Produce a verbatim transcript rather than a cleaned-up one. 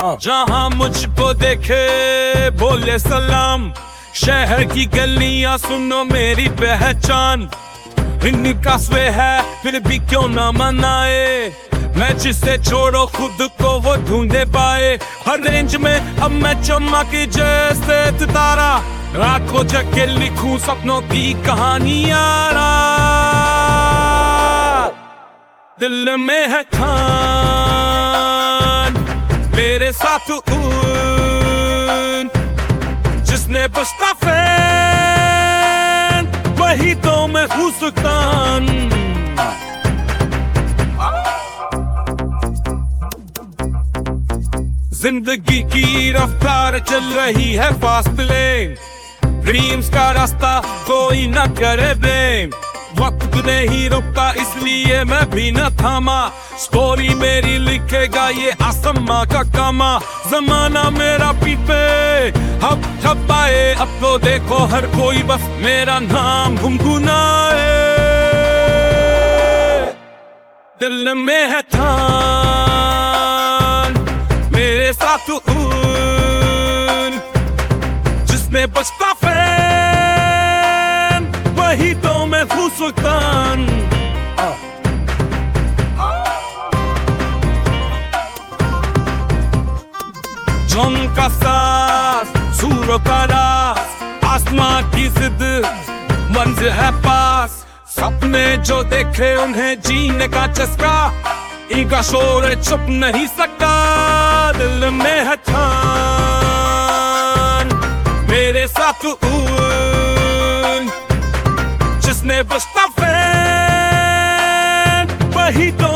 जहाँ मुझको देखे बोले सलाम, शहर की गलियां सुनो मेरी पहचान। इनका स्वे है फिर भी क्यों ना मनाए, मैं जिसे छोड़ो खुद को वो ढूंढे पाए। हर रेंज में अब मैं चमक जैसे सितारा, रातों जग के लिखूं सपनों की कहानियां। दिल में है ठान मेरे साथ उन, जिसने बसता फैन वही तो मैं हूँ सुल्तान। जिंदगी की रफ्तार चल रही है फास्ट लेन, ड्रीम्स का रास्ता कोई न करे ब्लेम। वक्त नहीं रुकता इसलिए मैं भी न थामा, स्टोरी मेरी लिखेगा ये आसमां का कामा। जमाना मेरा पीछे अब छपाए, अब तो देखो हर कोई बस मेरा नाम गुनगुनाए। दिल में है ठान मेरे साथ उन, जिसमें बचता फैन वही तो मैं हूँ सुल्तान। जोन का सास सूरों का रास, आसमां की जिद मंजिल है पास। सपने जो देखे उन्हें जीने का चस्का, इनका शोर छुप नहीं सकता। दिल में है ठान मेरे साथ उन, जिसने बचता फैन वही तो